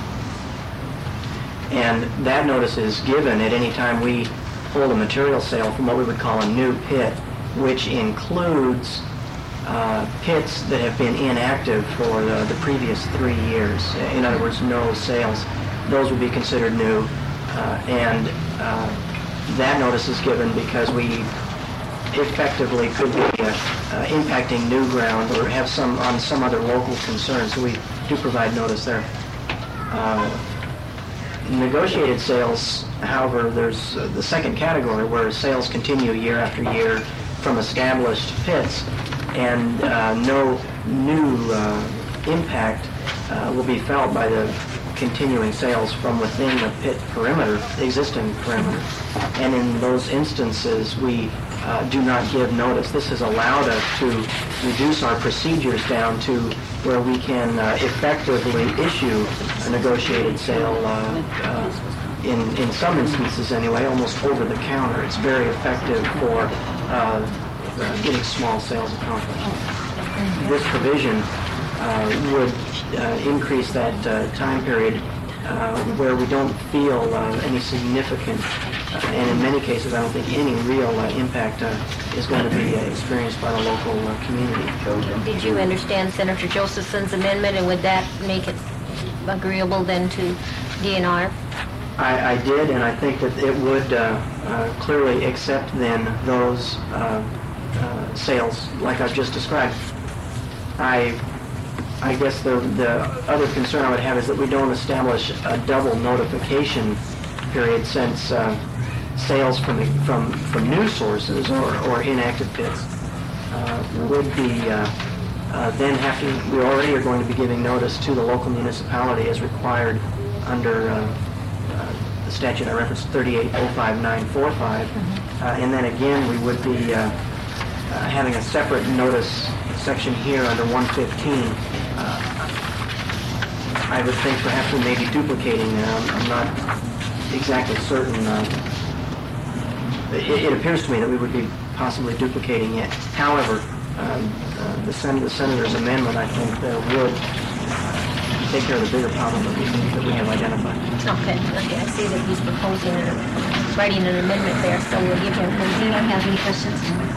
And that notice is given at any time we hold a material sale from what we would call a new pit, which includes uh, pits that have been inactive for the, the previous three years. In other words, no sales. Those would be considered new. Uh, and uh, that notice is given because we effectively could be uh, uh, impacting new ground or have some on some other local concern. So we do provide notice there. Uh, Negotiated sales, however, there's uh, the second category where sales continue year after year from established pits, and uh, no new uh, impact uh, will be felt by the continuing sales from within the pit perimeter, the existing perimeter. And in those instances, we uh, do not give notice. This has allowed us to reduce our procedures down to where we can uh, effectively issue a negotiated sale, uh, uh, in, in some instances anyway, almost over the counter. It's very effective for uh, uh, getting small sales accomplished. This provision uh, would uh, increase that uh, time period uh, where we don't feel uh, any significant, uh, and in many cases I don't think any real uh, impact uh, is going to be uh, experienced by the local uh, community. Did you understand Senator Josephson's amendment, and would that make it agreeable then to D N R? I, I did, and I think that it would uh, uh, clearly accept then those uh, uh, sales like I've just described. I I guess the, the other concern I would have is that we don't establish a double notification period, since uh, sales from, from, from new sources or, or inactive pits uh, would be uh, uh, then have to, we already are going to be giving notice to the local municipality as required under uh, uh, the statute I referenced, thirty-eight oh five nine forty-five. Uh, and then again, we would be uh, uh, having a separate notice section here under one fifteen. Uh, I would think perhaps we may be duplicating that. I'm, I'm not exactly certain. Uh, it, it appears to me that we would be possibly duplicating it. However, um, uh, the, Sen- the Senator's amendment, I think, uh, would uh, take care of the bigger problem that we, that we have identified. Okay, okay, I see that he's proposing, a- writing an amendment there, so we'll give him, does anyone have any questions?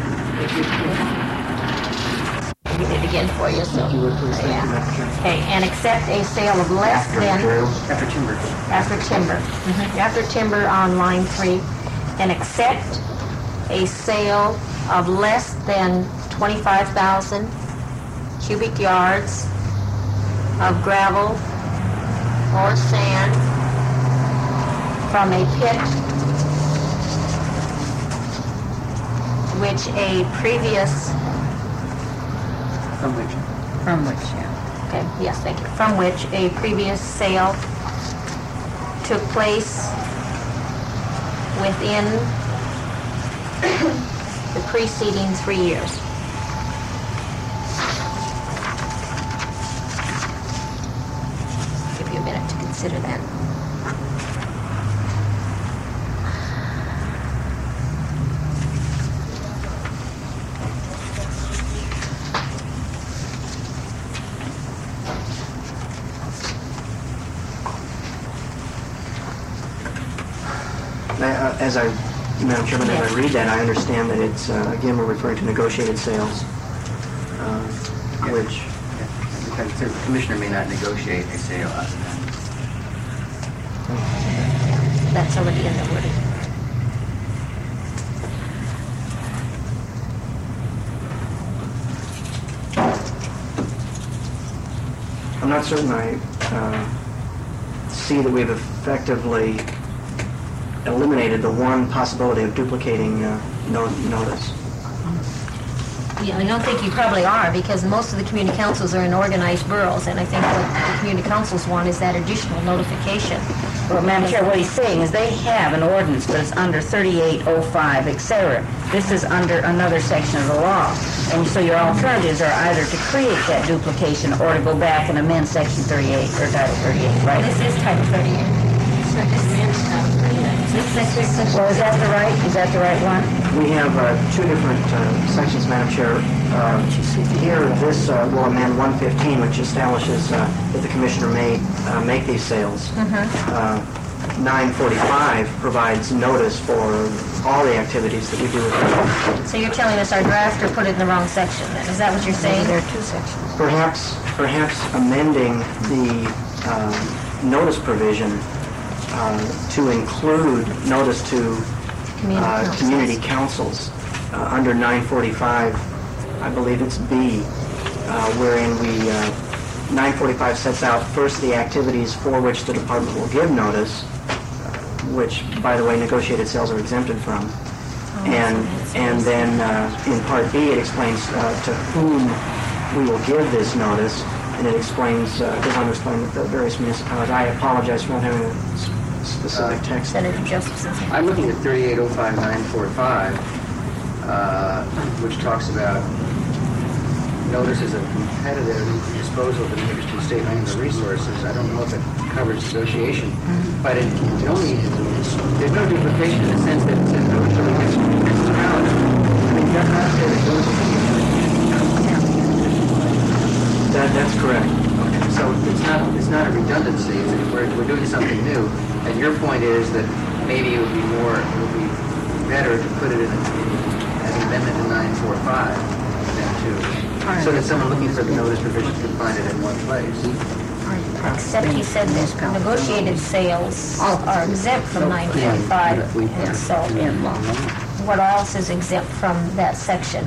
Read it again for you, so. If you would, please. Thank you, Yeah. Madam Chair. Okay, and accept a sale of less than, After timber. after timber, Mhm. after timber on line three, and accept a sale of less than twenty-five thousand cubic yards of gravel or sand from a pit which a previous, From which? From which, yeah. okay, yes, thank you, from which a previous sale took place within the preceding three years. Give you a minute to consider that. Uh, As I, Madam Chairman, as I read that, I understand that it's, uh, again, we're referring to negotiated sales, uh, which, Because the commissioner may not negotiate a sale other than. That's already in the wording. I'm not certain I uh, see that we've effectively eliminated the one possibility of duplicating uh, no- notice. Yeah, I don't think you probably are, because most of the community councils are in organized boroughs, and I think what the community councils want is that additional notification. Well, Madam Chair, what he's saying is they have an ordinance, but it's under thirty-eight oh five, et cetera. This is under another section of the law. And so your alternatives are either to create that duplication or to go back and amend section thirty-eight or title thirty-eight, right? This is Title thirty-eight. So this is Title thirty-eight. This section- Well, is that the right, is that the right one? We have uh, two different uh, sections, Madam Chair. Uh, Here, this uh, will amend one fifteen, which establishes uh, that the commissioner may uh, make these sales. Uh, nine forty-five provides notice for all the activities that we do with them. So you're telling us our drafter put it in the wrong section, then? Is that what you're saying? There are two sections. Perhaps, perhaps amending the um, notice provision uh, to include notice to Community uh, councils. community councils uh, under nine forty-five, I believe it's B, uh, wherein we, uh, nine forty-five sets out first the activities for which the department will give notice, which, by the way, negotiated sales are exempted from. And, and then uh, in Part B, it explains uh, to whom we will give this notice, and it explains, uh, goes on to explain the various municipalities. I apologize for not having a s- specific text. Senator Josephson. I'm looking at thirty-eight oh five nine forty-five, uh, which talks about notices of competitive disposal of an interest in state lands or resources. I don't know if it covers negotiation, but it it only, there's no duplication in the sense that it says no utility gets municipality. I mean, that's not say that those That, that's correct. So it's not, it's not a redundancy, It's- we're, we're doing something new. And your point is that maybe it would be more, it would be better to put it in, a- as an amendment to nine forty-five than to, so that someone looking for the notice provision can find it in one place. Except he said that negotiated sales are exempt from nine forty-five, and so what else is exempt from that section?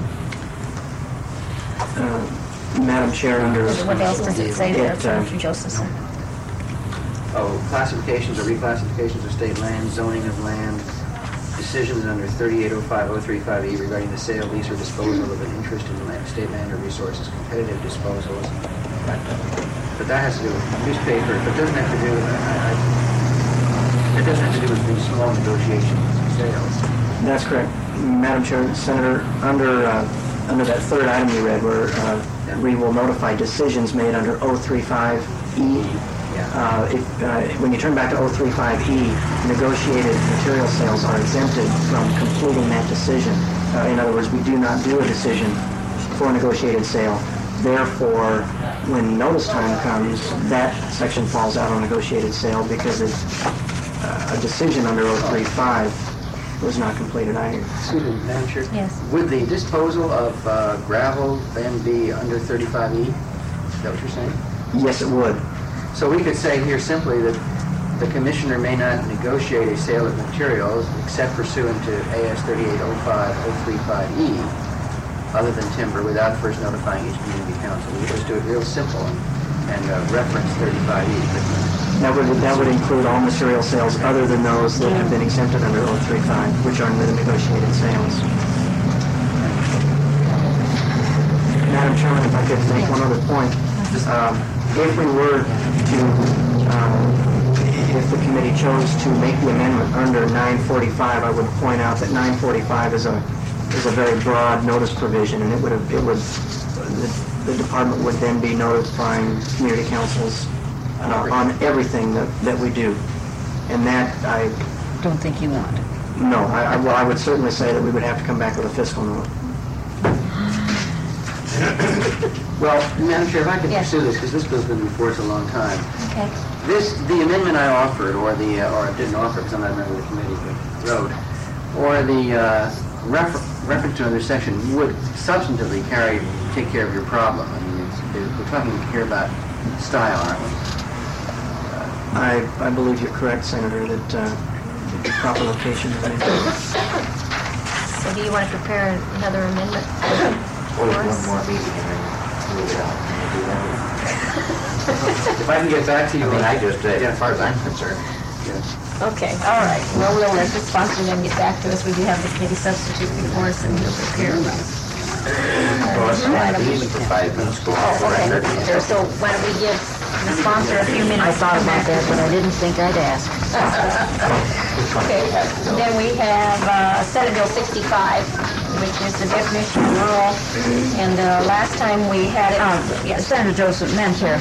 Uh, Madam Chair, under... What else does it say there, It, uh, Senator Josephson? Oh, classifications or reclassifications of state land, zoning of land, decisions under thirty-eight oh five oh three five E regarding the sale, lease, or disposal of an interest in land, state land or resources, competitive disposals. But that has to do with newspaper, but it doesn't have to do, I, I, it doesn't have to do with these small negotiations and sales. That's correct. Madam Chair, Senator, under, uh, under that third item you read, where uh, we will notify decisions made under oh three five E, uh, if, uh, when you turn back to oh three five E, negotiated material sales are exempted from completing that decision. Uh, in other words, we do not do a decision for a negotiated sale. Therefore, when notice time comes, that section falls out on negotiated sale because it, uh, a decision under oh three five was not completed. I, Excuse me, Madam Chair? Yes. Would the disposal of uh, gravel then be under thirty-five E? Is that what you're saying? yes, it would. So we could say here simply that the commissioner may not negotiate a sale of materials except pursuant to A S thirty-eight oh five oh three five E, other than timber, without first notifying each community council. We just do it real simple and, and uh, reference thirty-five E. But That would, that would include all material sales other than those that have been exempted under oh three five, which are the negotiated sales. Madam Chairman, if I could make one other point. Um, If we were to, um, if the committee chose to make the amendment under nine forty-five, I would point out that nine forty-five is a, is a very broad notice provision, and it would have, it would, the, the department would then be notifying community councils uh, on everything that, that we do. And that, I, Don't think you want. no, I, I- well, I would certainly say that we would have to come back with a fiscal note. Well, Madam Chair, if I could Yes. pursue this, because this bill's been before us a long time. Okay. This, the amendment I offered, or the, uh, or I didn't offer because I'm not a member of the committee, but wrote, or the uh, refer- reference to another section would substantively carry, take care of your problem. I mean, it's, it's- we're talking here about style, aren't we? I, I believe you're correct, Senator, that uh, the proper location is made. So do you want to prepare another amendment for us? If I can get back to you. I mean, I just, uh, Yeah. as far as I'm concerned, Okay, all right. Well, we'll let the sponsor then get back to us. We do have the committee substitute before us, and we'll prepare that. Well, it's fine. These for five minutes go off the Oh, okay. record. Sure, so why don't we give the sponsor a few minutes? I thought about that, but I didn't think I'd ask. Okay, then we have uh, Senate Bill sixty-five, which is the definition of rural, and uh, last time we had it, Uh, yes, Senator Joseph, Madam Chair,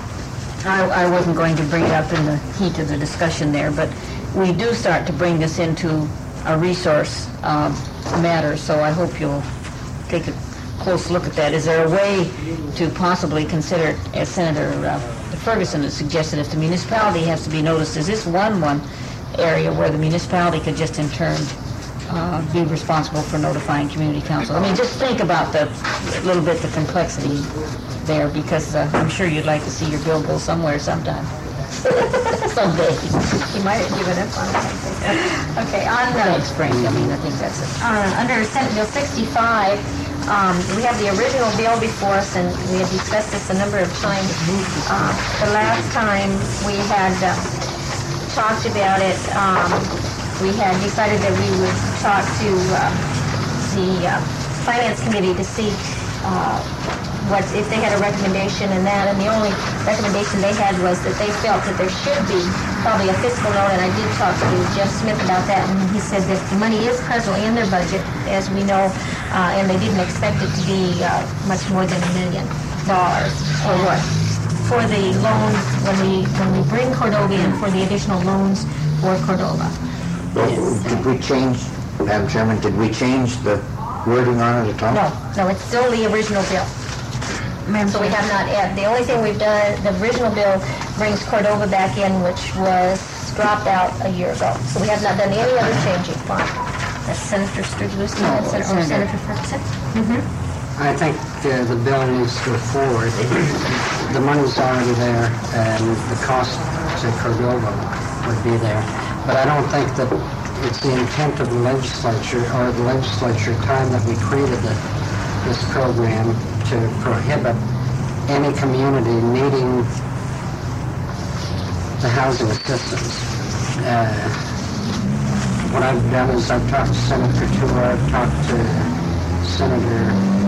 I, I wasn't going to bring it up in the heat of the discussion there, but we do start to bring this into a resource um, matter, so I hope you'll take a close look at that. Is there a way to possibly consider, as Senator uh, Ferguson has suggested, if the municipality has to be noticed, is this one one area where the municipality could just in turn uh, be responsible for notifying community council? I mean, just think about the, a little bit the complexity there, because uh, I'm sure you'd like to see your bill go somewhere sometime. Someday. you might have given up on it. Okay, on the... Next spring, I mean, I think that's it. Uh, under Senate Bill sixty-five, um, we have the original bill before us, and we had discussed this a number of times. Uh, the last time we had uh, talked about it, um, we had decided that we would talk to uh, the uh, Finance Committee to see uh, what, if they had a recommendation in that, and the only recommendation they had was that they felt that there should be probably a fiscal note, and I did talk to Jeff Smith about that, and he said that the money is presently in their budget, as we know, uh, and they didn't expect it to be uh, much more than a million dollars. For what? For the loan, when we, when we bring Cordova in, for the additional loans for Cordova. Well, did we change, Madam Chairman, did we change the wording on it at all? No, no, it's still the original bill. So we have not added, the only thing we've done, the original bill brings Cordova back in, which was dropped out a year ago. So we have not done any other changing on it. That's Senator Strzelecki and Senator or Senator Ferguson. I think uh, the bill needs to go forward. The money's already there, and the cost to Cordova would be there. But I don't think that it's the intent of the legislature, or the legislature time that we created the, this program, to prohibit any community needing the housing assistance. Uh, what I've done is I've talked to Senator Tour, I've talked to Senator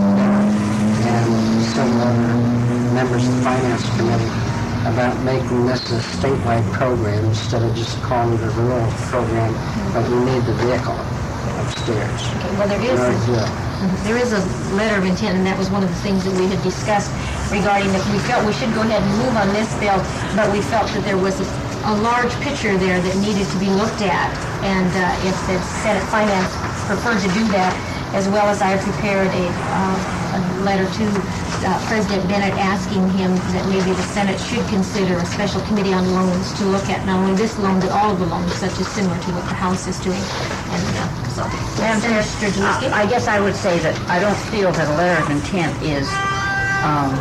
and several other members of the Finance Committee about making this a statewide program instead of just calling it a rural program, but we need the vehicle upstairs. Okay, well, there is, Yeah. there is a letter of intent, and that was one of the things that we had discussed regarding that we felt we should go ahead and move on this bill, but we felt that there was a, a large picture there that needed to be looked at, and uh, if the Senate Finance preferred to do that, as well as I have prepared a, uh, a letter to uh, President Bennett asking him that maybe the Senate should consider a special committee on loans to look at not only this loan, but all of the loans, such as similar to what the House is doing. And uh, so, Senator Strzelecki? I guess I would say that I don't feel that a letter of intent is um,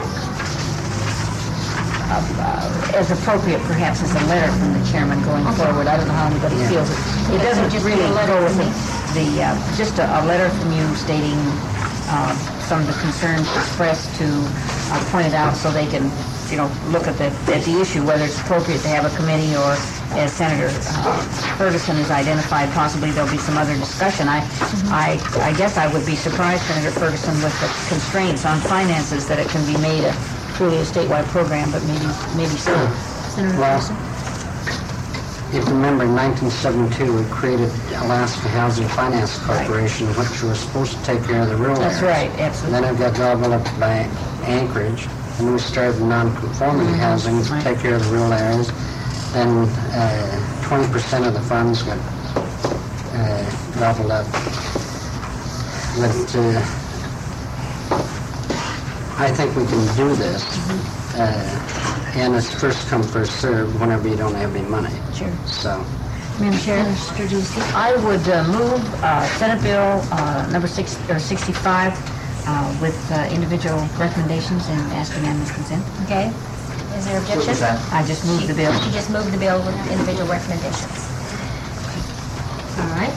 uh, as appropriate perhaps as a letter from the chairman going forward. I don't know how anybody feels it. It doesn't Just really a letter go with from the, the uh, just a, a letter from you stating uh, some of the concerns expressed to uh, point it out so they can, you know, look at the, at the issue, whether it's appropriate to have a committee or, as Senator uh, Ferguson has identified, possibly there'll be some other discussion. I, I, I guess I would be surprised, Senator Ferguson, with the constraints on finances that it can be made a truly a statewide program, but maybe, maybe so. Senator Well, Ferguson? if you remember, in nineteen seventy-two, we created Alaska Housing Finance Corporation, which was supposed to take care of the rural areas. That's right, absolutely. Then it got gobbled up by Anchorage, and we started non-conforming housing to take care of the rural areas. Then uh, twenty percent of the funds got uh, gobbled up. But uh, I think we can do this. Uh, and it's first come, first served whenever you don't have any money. Sure. So, Madam Chair, I would uh, move uh, Senate Bill uh, number six, or sixty-five uh, with uh, individual recommendations and ask unanimous consent. Okay. Is there objection? I just moved the bill. She just moved the bill with individual recommendations. All right.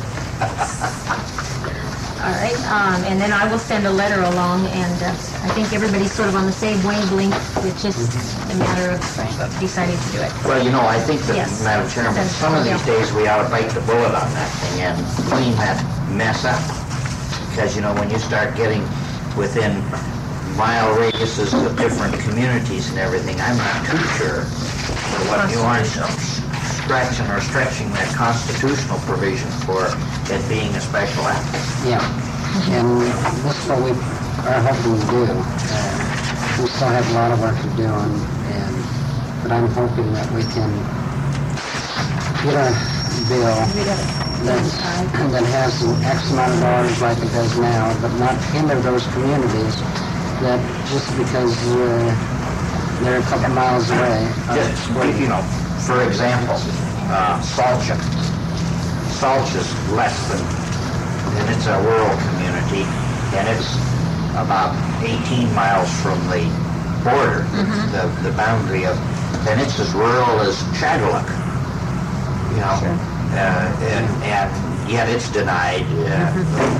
All right, um, and then I will send a letter along, and uh, I think everybody's sort of on the same wavelength. It's just a matter of deciding to do it. Well, you know, I think that, Yes. Madam Chairman, That's- some of these yeah. days we ought to bite the bullet on that thing and clean that mess up. Because, you know, when you start getting within mile radiuses of different communities and everything, I'm not too sure what you aren't stretching or stretching that constitutional provision for it being a special act. Yeah, and this is what we are hoping to do. Uh, we still have a lot of work to do, and, and but I'm hoping that we can get a bill that's, that has an X amount of dollars like it does now, but not hinder those communities that just because uh, they're a couple miles away. uh, Just, you know, for example, uh, Salcha. Salcha's less than, and it's a rural community, and it's about eighteen miles from the border, the, the boundary of, and it's as rural as Shadowlock, you know, uh, and, and yet it's denied. Uh,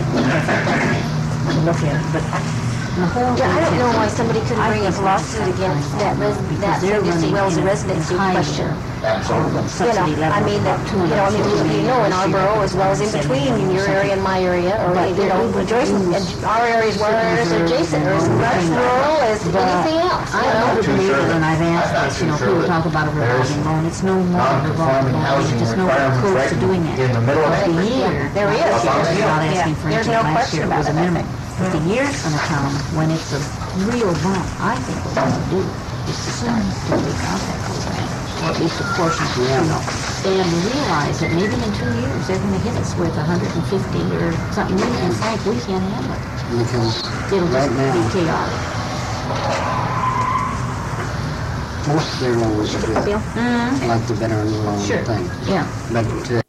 Look at it, but the whole Yeah, I don't know why somebody couldn't bring a lawsuit against that res, that Cindy Wells residency question. You know, I mean, that, you know, I mean, you know, in our borough as well as in between your area and my area, or, you know, adjacent, our areas were as adjacent, or as much rural as anything else, you I know? know the reason, and I've asked this, you know, people talk about a revolving loan, it's no more a revolving loan, there's just no close to doing that. in the middle of But it. the year, There is, I'm not yeah, asking for there's anything no last question year, it was a about it. minimum. But the year's gonna come when it's a real bump, I think what we're gonna do is to start to take out that program, or at least a portion, you know, and realize that maybe in two years, they're gonna hit us with a hundred and fifty or something, and Frank, we can't handle it. Because It'll right just be now, chaotic. most of their loans are good, Bill? like the veteran loan Sure. thing. Yeah. But uh,